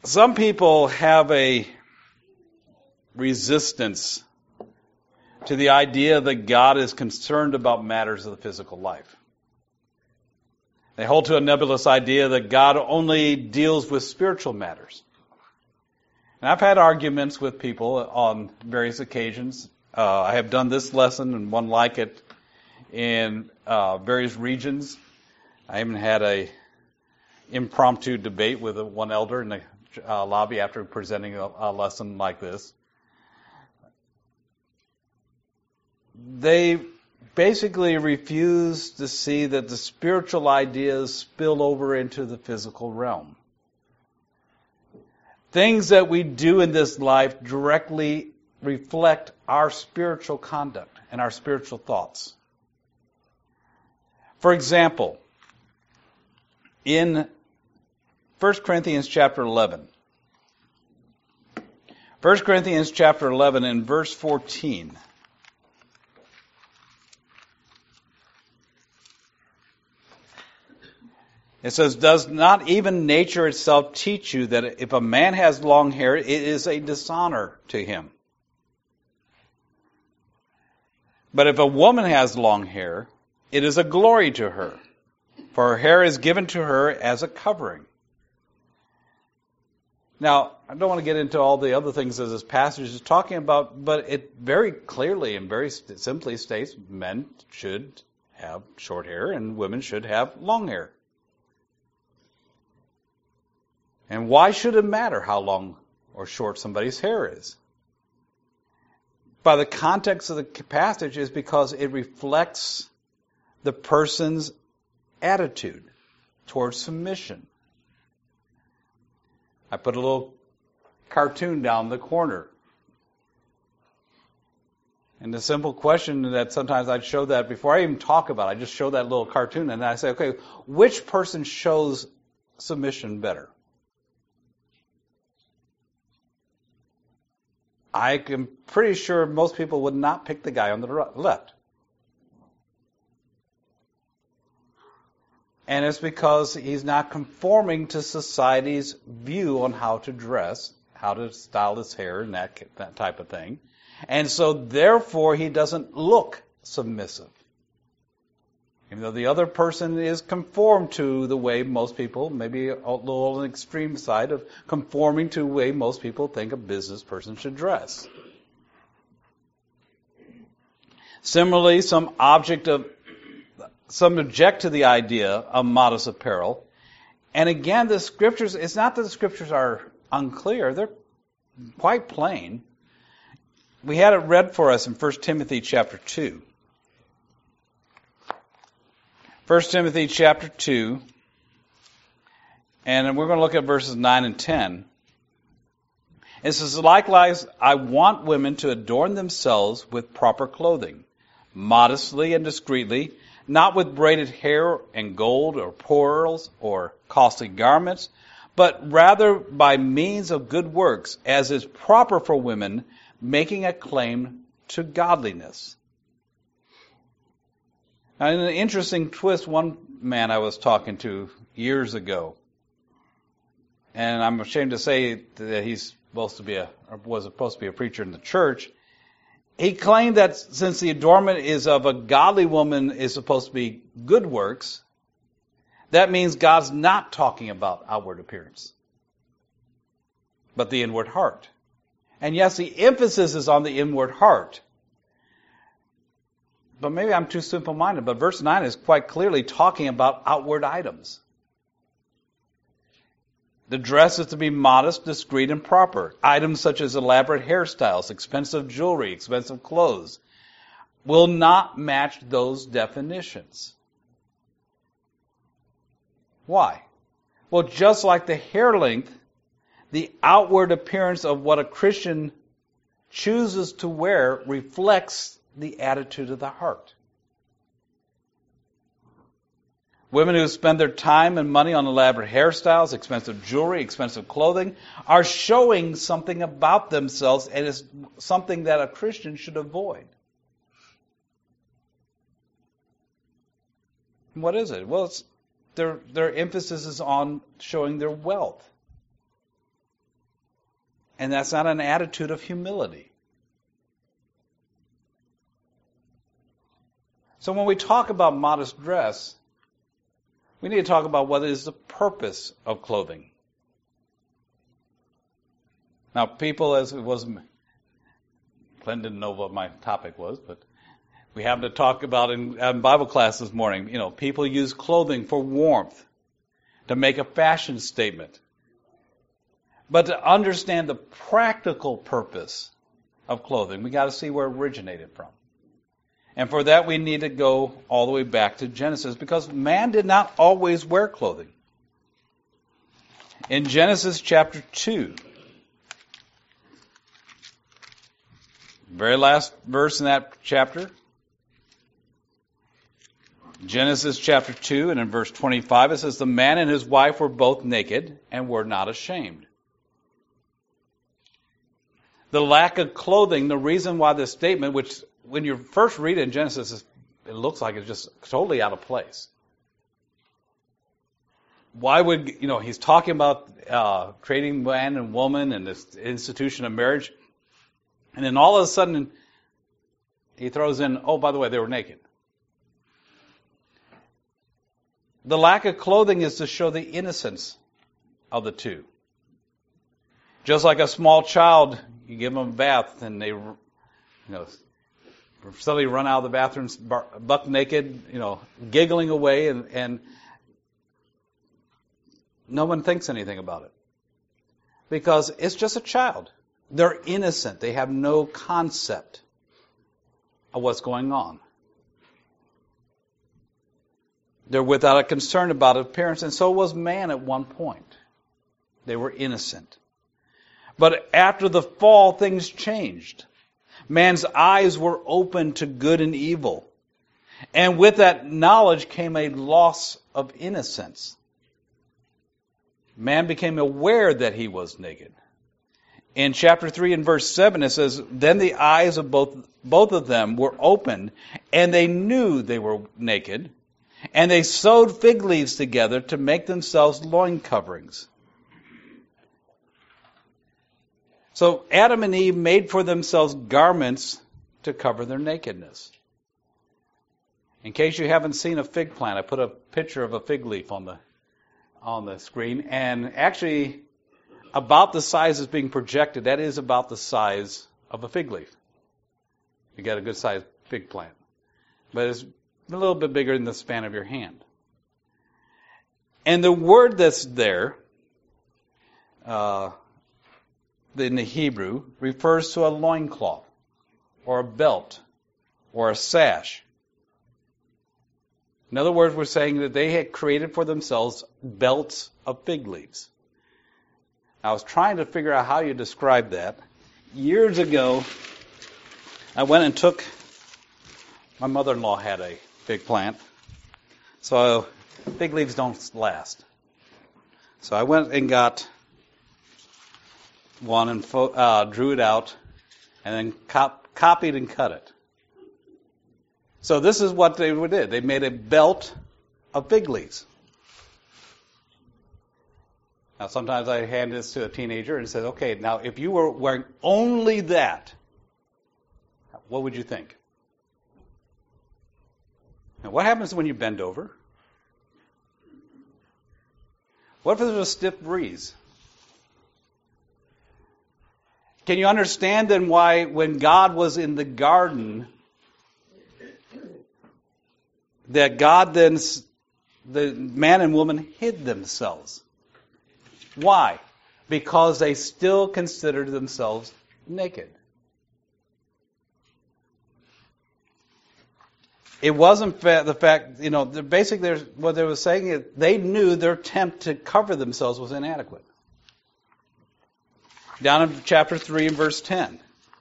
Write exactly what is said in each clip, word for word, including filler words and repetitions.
Some people have a resistance to the idea that God is concerned about matters of the physical life. They hold to a nebulous idea that God only deals with spiritual matters. And I've had arguments with people on various occasions. Uh, I have done this lesson and one like it in uh, various regions. I even had a impromptu debate with one elder in the uh, lobby after presenting a, a lesson like this. They basically refuse to see that the spiritual ideas spill over into the physical realm. Things that we do in this life directly reflect our spiritual conduct and our spiritual thoughts. For example, in First Corinthians chapter eleven, First Corinthians chapter eleven in verse fourteen, it says, "Does not even nature itself teach you that if a man has long hair, it is a dishonor to him? But if a woman has long hair, it is a glory to her, for her hair is given to her as a covering." Now, I don't want to get into all the other things that this passage is talking about, but it very clearly and very simply states men should have short hair and women should have long hair. And why should it matter how long or short somebody's hair is? By the context of the passage is because it reflects the person's attitude towards submission. I put a little cartoon down the corner. And the simple question that sometimes I'd show that before I even talk about it, I just show that little cartoon and I say, okay, which person shows submission better? I am pretty sure most people would not pick the guy on the left. And it's because he's not conforming to society's view on how to dress, how to style his hair, and that, that type of thing. And so, therefore, he doesn't look submissive. Even though the other person is conformed to the way most people, maybe a little on the extreme side of conforming to the way most people think a business person should dress. Similarly, some object of Some object to the idea of modest apparel. And again, the scriptures, it's not that the scriptures are unclear, they're quite plain. We had it read for us in First Timothy chapter two. First Timothy chapter two, and we're going to look at verses nine and ten. It says, "Likewise, I want women to adorn themselves with proper clothing, modestly and discreetly, not with braided hair and gold or pearls or costly garments, but rather by means of good works, as is proper for women, making a claim to godliness." Now, in an interesting twist, one man I was talking to years ago, and I'm ashamed to say that he's supposed to be a, or was supposed to be a preacher in the church. He claimed that since the adornment is of a godly woman is supposed to be good works, that means God's not talking about outward appearance, but the inward heart. And yes, the emphasis is on the inward heart. But maybe I'm too simple-minded, but verse nine is quite clearly talking about outward items. The dress is to be modest, discreet, and proper. Items such as elaborate hairstyles, expensive jewelry, expensive clothes will not match those definitions. Why? Well, just like the hair length, the outward appearance of what a Christian chooses to wear reflects the attitude of the heart. Women who spend their time and money on elaborate hairstyles, expensive jewelry, expensive clothing, are showing something about themselves, and it's something that a Christian should avoid. What is it? Well, it's their their emphasis is on showing their wealth. And that's not an attitude of humility. So when we talk about modest dress, we need to talk about what is the purpose of clothing. Now, people, as it was, Glenn didn't know what my topic was, but we happened to talk about in, in Bible class this morning, you know, people use clothing for warmth, to make a fashion statement. But to understand the practical purpose of clothing, we got to see where it originated from. And for that, we need to go all the way back to Genesis, because man did not always wear clothing. In Genesis chapter two, very last verse in that chapter, Genesis chapter two, and in verse twenty-five, it says, the man and his wife were both naked and were not ashamed. The lack of clothing, the reason why this statement, which when you first read it in Genesis, it looks like it's just totally out of place. Why would, you know, he's talking about uh, creating man and woman and this institution of marriage, and then all of a sudden he throws in, oh, by the way, they were naked. The lack of clothing is to show the innocence of the two. Just like a small child, you give them a bath and they, you know, suddenly run out of the bathroom buck naked, you know, giggling away, and, and no one thinks anything about it. Because it's just a child. They're innocent. They have no concept of what's going on. They're without a concern about appearance, and so was man at one point. They were innocent. But after the fall, things changed. Man's eyes were open to good and evil. And with that knowledge came a loss of innocence. Man became aware that he was naked. In chapter three and verse seven, it says, then the eyes of both, both of them were opened, and they knew they were naked. And they sewed fig leaves together to make themselves loin coverings. So Adam and Eve made for themselves garments to cover their nakedness. In case you haven't seen a fig plant, I put a picture of a fig leaf on the on the screen, and actually about the size that's being projected, that is about the size of a fig leaf. You got a good sized fig plant. But it's a little bit bigger than the span of your hand. And the word that's there, uh, in the Hebrew, refers to a loincloth, or a belt, or a sash. In other words, we're saying that they had created for themselves belts of fig leaves. I was trying to figure out how you describe that. Years ago, I went and took, my mother-in-law had a fig plant, so fig leaves don't last. So I went and got one and fo- uh, drew it out, and then cop- copied and cut it. So this is what they did. They made a belt of fig leaves. Now sometimes I hand this to a teenager and say, okay, now if you were wearing only that, what would you think? Now what happens when you bend over? What if there's a stiff breeze? Can you understand then why when God was in the garden, that God then, the man and woman hid themselves? Why? Because they still considered themselves naked. It wasn't fa- the fact, you know, basically what they were saying is they knew their attempt to cover themselves was inadequate. Down in chapter three and verse ten.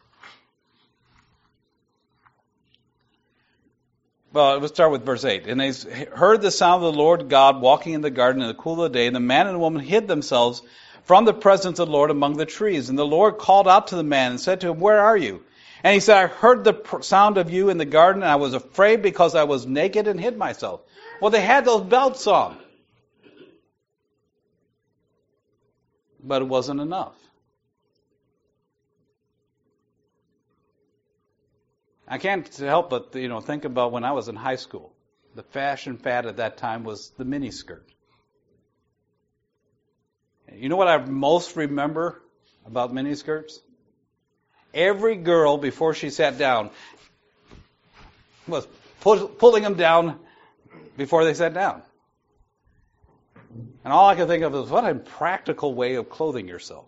Well, let's start with verse eight. And they heard the sound of the Lord God walking in the garden in the cool of the day, and the man and the woman hid themselves from the presence of the Lord among the trees. And the Lord called out to the man and said to him, where are you? And he said, I heard the sound of you in the garden, and I was afraid because I was naked and hid myself. Well, they had those belts on. But it wasn't enough. I can't help but, you know, think about when I was in high school. The fashion fad at that time was the miniskirt. You know what I most remember about miniskirts? Every girl, before she sat down, was pull, pulling them down before they sat down. And all I could think of is, what a practical way of clothing yourself.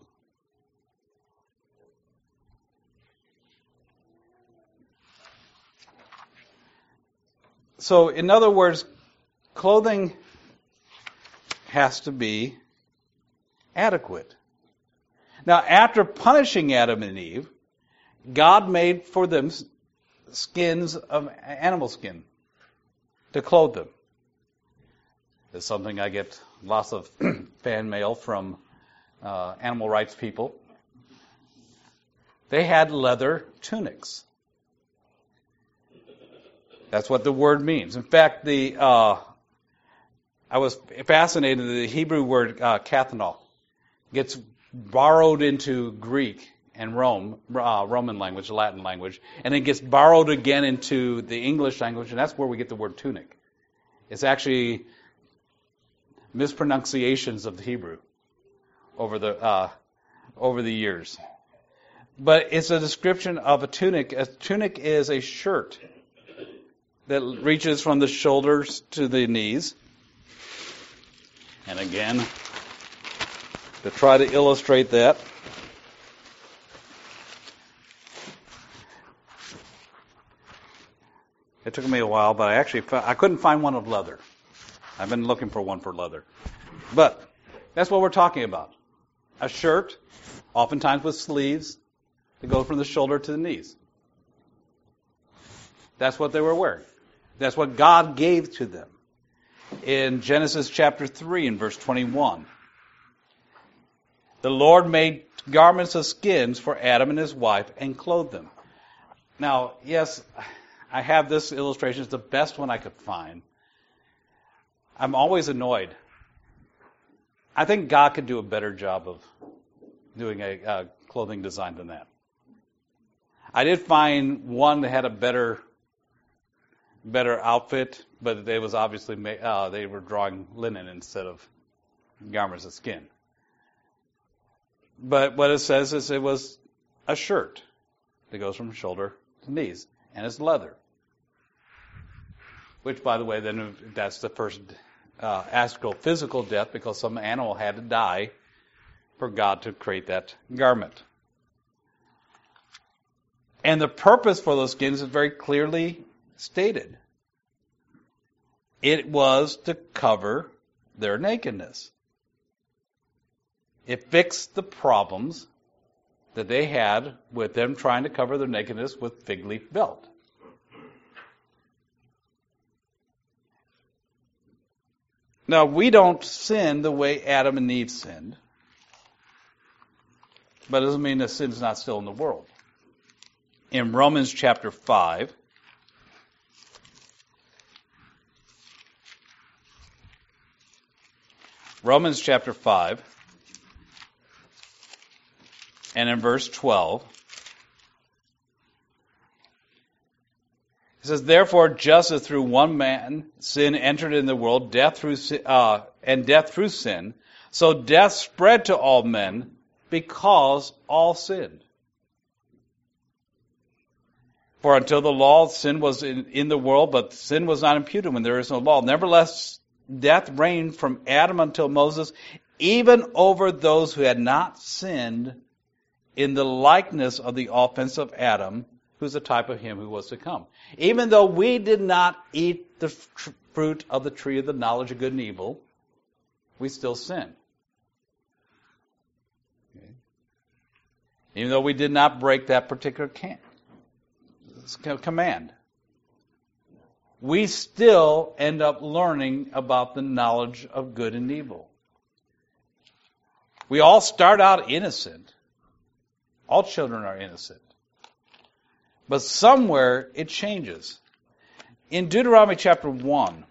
So, in other words, clothing has to be adequate. Now, after punishing Adam and Eve, God made for them skins of animal skin to clothe them. It's something I get lots of fan mail from uh, animal rights people. They had leather tunics. That's what the word means. In fact, the uh, I was fascinated. The Hebrew word uh, kathanol gets borrowed into Greek and Rome, uh, Roman language, Latin language, and it gets borrowed again into the English language, and that's where we get the word tunic. It's actually mispronunciations of the Hebrew over the uh, over the years. But it's a description of a tunic. A tunic is a shirt that reaches from the shoulders to the knees. And again, to try to illustrate that, it took me a while, but I actually found, I couldn't find one of leather. I've been looking for one for leather. But that's what we're talking about. A shirt, oftentimes with sleeves, that go from the shoulder to the knees. That's what they were wearing. That's what God gave to them. In Genesis chapter three and verse twenty-one, the Lord made garments of skins for Adam and his wife and clothed them. Now, yes, I have this illustration. It's the best one I could find. I'm always annoyed. I think God could do a better job of doing a uh, clothing design than that. I did find one that had a better better outfit, but it was obviously ma- uh, they were drawing linen instead of garments of skin. But what it says is it was a shirt that goes from shoulder to knees, and it's leather. Which, by the way, then that's the first uh, astral physical death, because some animal had to die for God to create that garment. And the purpose for those skins is very clearly stated. It was to cover their nakedness. It fixed the problems that they had with them trying to cover their nakedness with fig leaf belt. Now, we don't sin the way Adam and Eve sinned, but it doesn't mean that sin's not still in the world. In Romans chapter five, Romans chapter five, and in verse twelve, it says, "Therefore, just as through one man sin entered in the world, death through uh, and death through sin, so death spread to all men because all sinned. For until the law, sin was in, in the world, but sin was not imputed when there is no law. Nevertheless, death reigned from Adam until Moses, even over those who had not sinned, in the likeness of the offense of Adam, who's a type of him who was to come." Even though we did not eat the tr- fruit of the tree of the knowledge of good and evil, we still sinned. Okay. Even though we did not break that particular can- command, we still end up learning about the knowledge of good and evil. We all start out innocent. All children are innocent. But somewhere it changes. In Deuteronomy chapter one,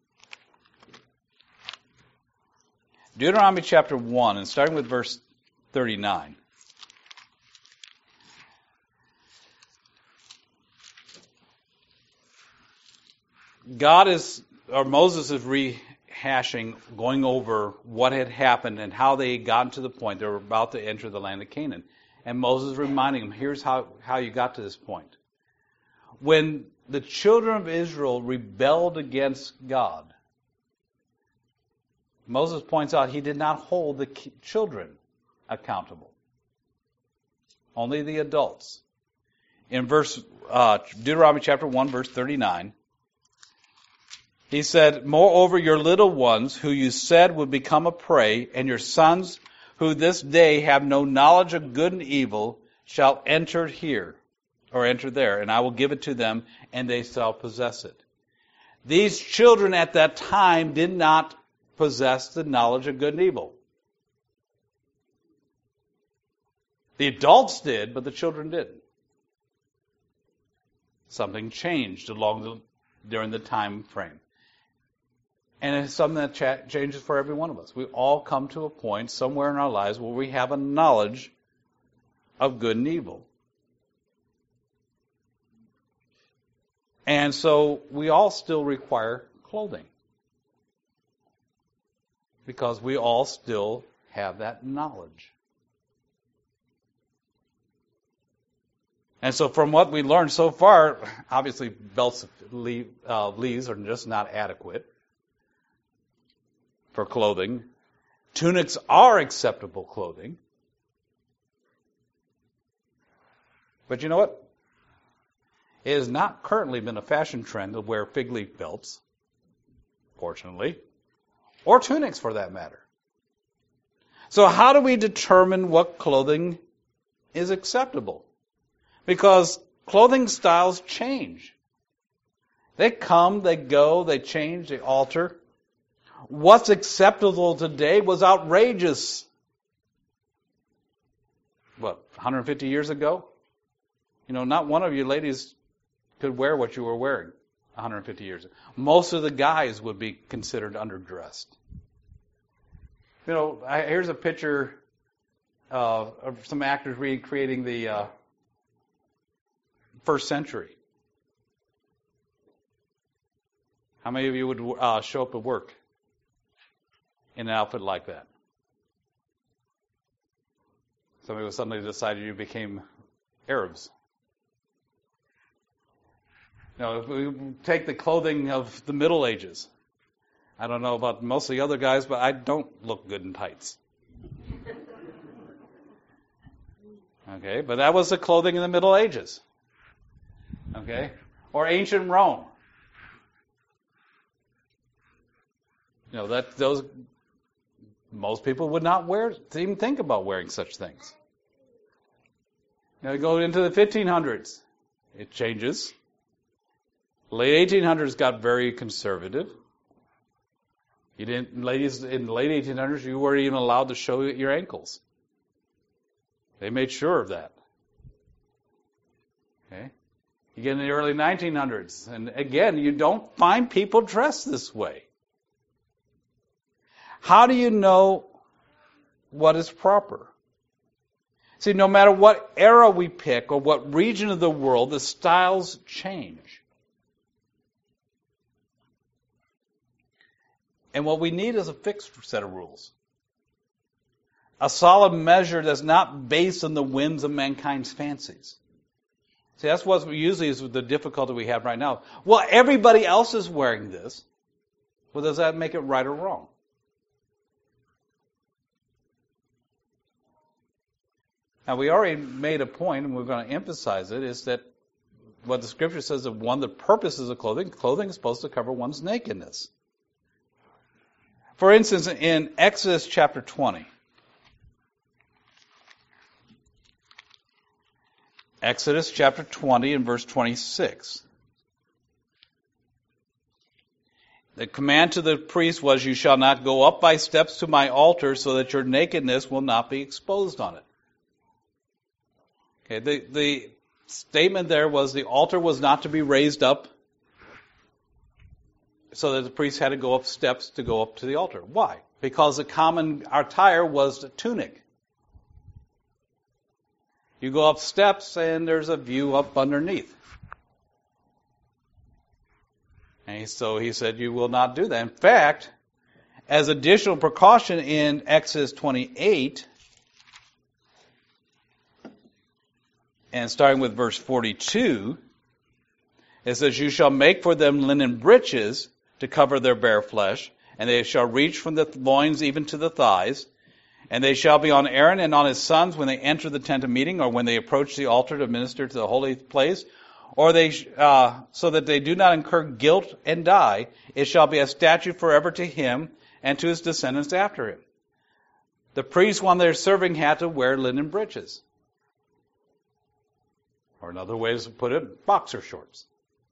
Deuteronomy chapter one, and starting with verse thirty-nine. God is, or Moses is rehashing, going over what had happened and how they had gotten to the point they were about to enter the land of Canaan. And Moses is reminding them, here's how, how you got to this point. When the children of Israel rebelled against God, Moses points out he did not hold the children accountable. Only the adults. In verse uh, Deuteronomy chapter one, verse thirty-nine, he said, "Moreover, your little ones, who you said would become a prey, and your sons, who this day have no knowledge of good and evil, shall enter here," or enter there, "and I will give it to them, and they shall possess it." These children at that time did not possess the knowledge of good and evil. The adults did, but the children didn't. Something changed along the, during the time frame. And it's something that cha- changes for every one of us. We all come to a point somewhere in our lives where we have a knowledge of good and evil. And so we all still require clothing. Because we all still have that knowledge. And so from what we learned so far, obviously belts of uh, leaves are just not adequate for clothing. Tunics are acceptable clothing. But you know what? It has not currently been a fashion trend to wear fig leaf belts, fortunately, or tunics for that matter. So how do we determine what clothing is acceptable? Because clothing styles change. They come, they go, they change, they alter. What's acceptable today was outrageous, what, one hundred fifty years ago? You know, not one of you ladies could wear what you were wearing one hundred fifty years ago. Most of the guys would be considered underdressed. You know, I, here's a picture uh, of some actors recreating the uh, first century. How many of you would uh, show up at work in an outfit like that? Somebody would suddenly decide you became Arabs. Now, if we take the clothing of the Middle Ages, I don't know about most of the other guys, but I don't look good in tights. Okay, but that was the clothing in the Middle Ages. Okay, or ancient Rome. You know, that those most people would not wear, even think about wearing such things. Now go into the fifteen hundreds. It changes. Late eighteen hundreds got very conservative. You didn't, ladies, in the late eighteen hundreds, you weren't even allowed to show your ankles. They made sure of that. Okay. You get in the early nineteen hundreds, and again, you don't find people dressed this way. How do you know what is proper? See, no matter what era we pick or what region of the world, the styles change. And what we need is a fixed set of rules. A solid measure that's not based on the whims of mankind's fancies. See, that's what usually is the difficulty we have right now. Well, everybody else is wearing this. Well, does that make it right or wrong? Now, we already made a point, and we're going to emphasize it, is that what the Scripture says that one of the purposes of clothing, clothing is supposed to cover one's nakedness. For instance, in Exodus chapter twenty, Exodus chapter twenty and verse twenty-six. The command to the priest was, "You shall not go up by steps to my altar so that your nakedness will not be exposed on it." Okay, the, the statement there was the altar was not to be raised up so that the priest had to go up steps to go up to the altar. Why? Because the common attire was a tunic. You go up steps and there's a view up underneath. And And so he said, you will not do that. In fact, as additional precaution in Exodus twenty-eight, and starting with verse forty-two, it says, you shall make for them linen breeches to cover their bare flesh, and they shall reach from the loins even to the thighs, and they shall be on Aaron and on his sons when they enter the tent of meeting, or when they approach the altar to minister to the holy place, or they, uh, so that they do not incur guilt and die. It shall be a statute forever to him and to his descendants after him. The priests, when they're serving, had to wear linen breeches. Or another way to put it, boxer shorts.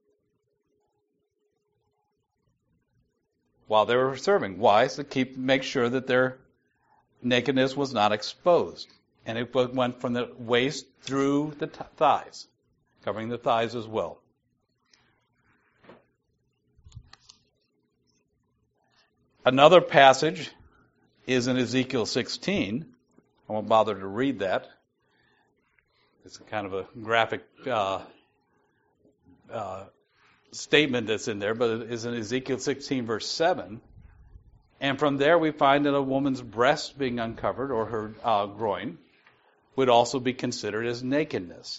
While they were serving. Why? To keep, make sure that their nakedness was not exposed. And it went from the waist through the t- thighs, covering the thighs as well. Another passage is in Ezekiel sixteen. I won't bother to read that. It's kind of a graphic uh, uh, statement that's in there, but it is in Ezekiel sixteen, verse seven. And from there we find that a woman's breast being uncovered, or her uh, groin, would also be considered as nakedness.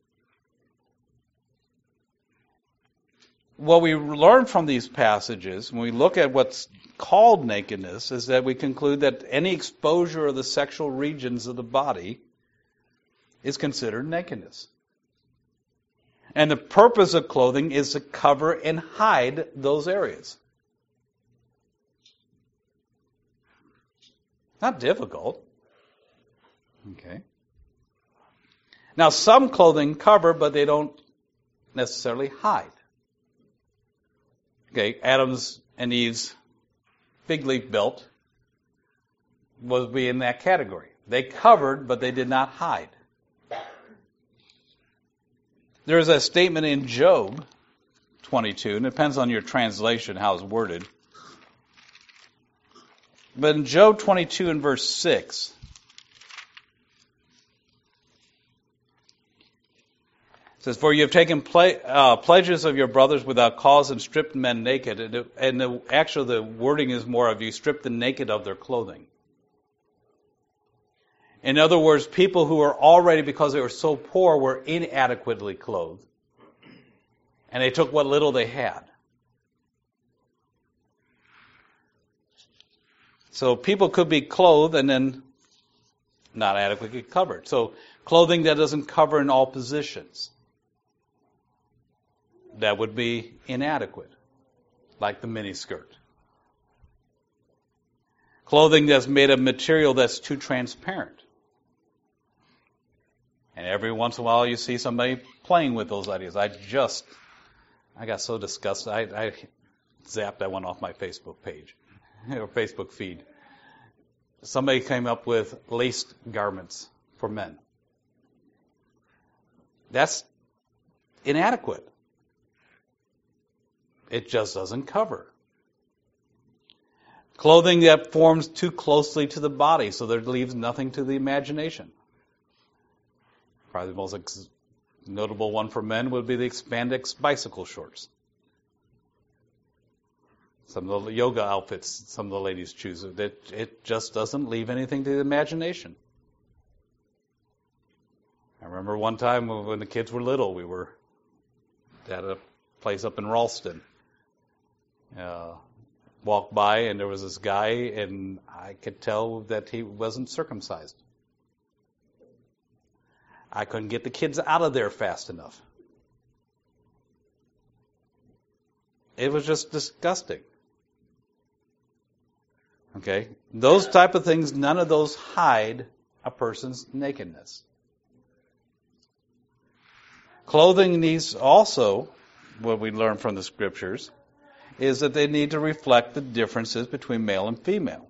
What we learn from these passages, when we look at what's called nakedness, is that we conclude that any exposure of the sexual regions of the body is considered nakedness. And the purpose of clothing is to cover and hide those areas. Not difficult. Okay. Now, some clothing cover, but they don't necessarily hide. Okay, Adam's and Eve's fig leaf belt would be in that category. They covered, but they did not hide. There's a statement in Job twenty-two, and it depends on your translation how it's worded. But in Job twenty-two and verse six, it says, for you have taken ple- uh, pledges of your brothers without cause and stripped men naked. And, it, and the, actually the wording is more of you stripped the naked of their clothing. In other words, people who were already, because they were so poor, were inadequately clothed. And they took what little they had. So people could be clothed and then not adequately covered. So clothing that doesn't cover in all positions, that would be inadequate, like the miniskirt. Clothing that's made of material that's too transparent. And every once in a while you see somebody playing with those ideas. I just, I got so disgusted. I, I zapped that one off my Facebook page, or Facebook feed. Somebody came up with laced garments for men. That's inadequate. It just doesn't cover. Clothing that forms too closely to the body, so that it leaves nothing to the imagination. Probably the most ex- notable one for men would be the spandex bicycle shorts. Some of the yoga outfits some of the ladies choose. It, it just doesn't leave anything to the imagination. I remember one time when the kids were little, we were at a place up in Ralston. Uh, walked by and there was this guy, and I could tell that he wasn't circumcised. I couldn't get the kids out of there fast enough. It was just disgusting. Okay? Those type of things, none of those hide a person's nakedness. Clothing needs also, what we learn from the scriptures, is that they need to reflect the differences between male and female.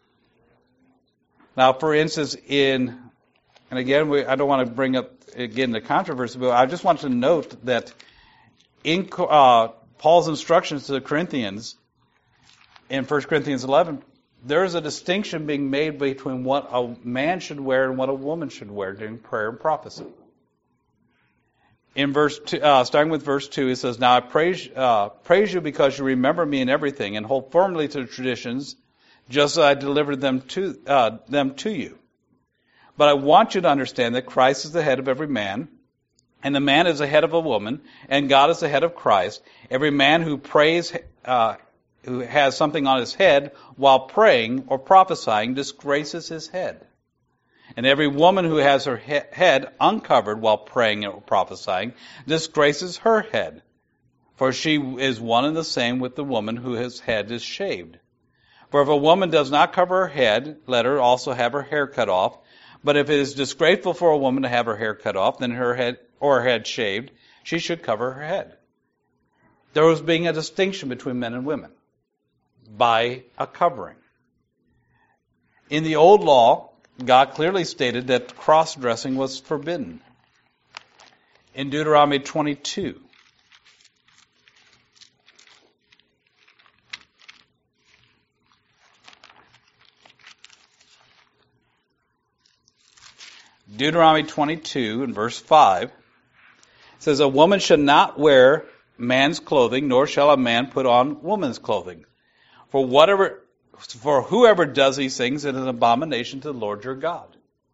Now, for instance, in, and again, we, I don't want to bring up, again, the controversy, but I just want to note that in uh, Paul's instructions to the Corinthians, in First Corinthians eleven, there is a distinction being made between what a man should wear and what a woman should wear during prayer and prophecy. In verse two, uh, starting with verse two, it says, "Now I praise uh, praise you because you remember me in everything and hold firmly to the traditions, just as I delivered them to uh, them to you. But I want you to understand that Christ is the head of every man, and the man is the head of a woman, and God is the head of Christ. Every man who prays, uh, who has something on his head while praying or prophesying, disgraces his head. And every woman who has her he- head uncovered while praying or prophesying disgraces her head. For she is one and the same with the woman whose head is shaved. For if a woman does not cover her head, let her also have her hair cut off. But if it is disgraceful for a woman to have her hair cut off, then her head or her head shaved, she should cover her head." There was being a distinction between men and women by a covering. In the old law, God clearly stated that cross-dressing was forbidden. In Deuteronomy twenty-two, Deuteronomy twenty-two and verse five, it says, "A woman should not wear man's clothing, nor shall a man put on woman's clothing. For whatever For whoever does these things is an abomination to the Lord your God."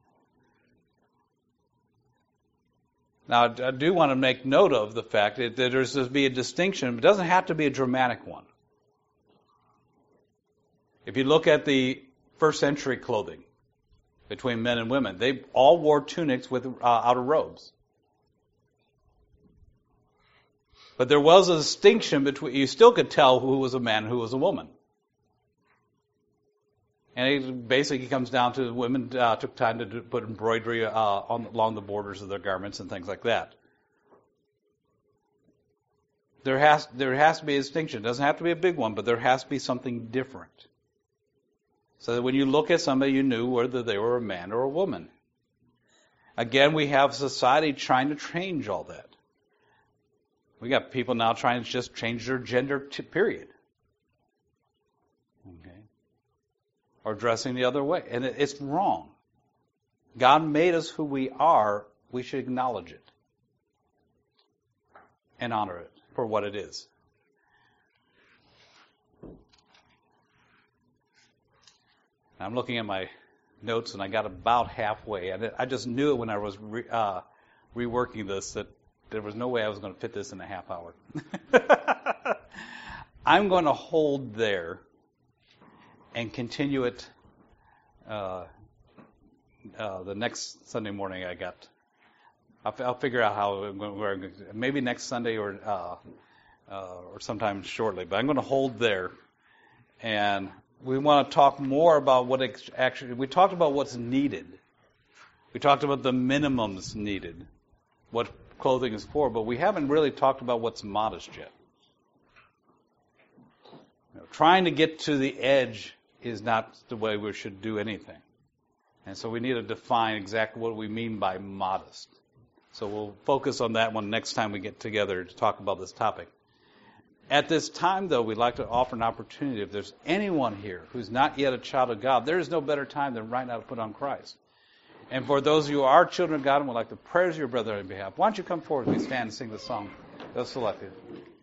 Now, I do want to make note of the fact that there's to be a distinction, but it doesn't have to be a dramatic one. If you look at the first century clothing between men and women, they all wore tunics with uh, outer robes. But there was a distinction between, you still could tell who was a man and who was a woman. And it basically comes down to women uh, took time to do, put embroidery uh, on, along the borders of their garments and things like that. There has there has to be a distinction. It doesn't have to be a big one, but there has to be something different. So that when you look at somebody, you knew whether they were a man or a woman. Again, we have society trying to change all that. We got people now trying to just change their gender, t- period. Okay. Or dressing the other way. And it's wrong. God made us who we are. We should acknowledge it and honor it for what it is. I'm looking at my notes, and I got about halfway. And I just knew it when I was re, uh, reworking this that there was no way I was going to fit this in a half hour. I'm going to hold there and continue it uh, uh, the next Sunday morning. I got. I'll, I'll figure out how we're maybe next Sunday or uh, uh, or sometime shortly. But I'm going to hold there, and we want to talk more about what actually. We talked about what's needed. We talked about the minimums needed, what clothing is for, but we haven't really talked about what's modest yet. You know, trying to get to the edge is not the way we should do anything. And so we need to define exactly what we mean by modest. So we'll focus on that one next time we get together to talk about this topic. At this time, though, we'd like to offer an opportunity. If there's anyone here who's not yet a child of God, there is no better time than right now to put on Christ. And for those of you who are children of God and would like to pray as your brother on your behalf, why don't you come forward as we stand and sing the song that's selected.